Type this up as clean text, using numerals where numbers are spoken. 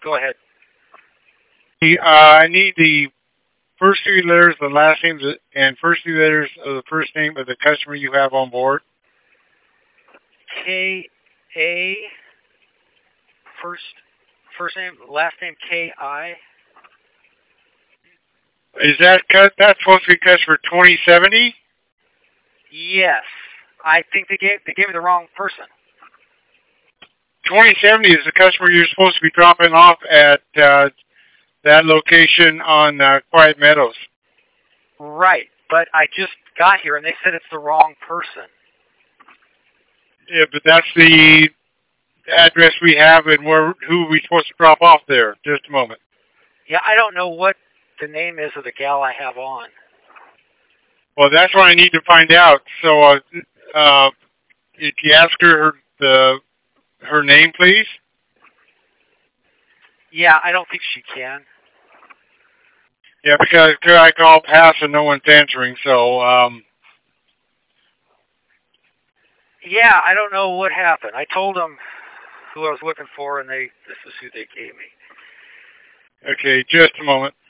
Go ahead. I need the first three letters, the last names, and first three letters of the first name of the customer you have on board. K-A, first name, last name K-I. Is that's supposed to be customer 2070? Yes. I think they gave me the wrong person. 2070 is the customer you're supposed to be dropping off at that location on Quiet Meadows. Right, but I just got here and they said it's the wrong person. Yeah, but that's the address we have and who we supposed to drop off there. Just a moment. Yeah, I don't know what the name is of the gal I have on. Well, that's what I need to find out. So, if you ask her her name, please. Yeah, I don't think she can. Yeah, because I called past and no one's answering. So, yeah, I don't know what happened. I told them who I was looking for, and this is who they gave me. okay, just a moment.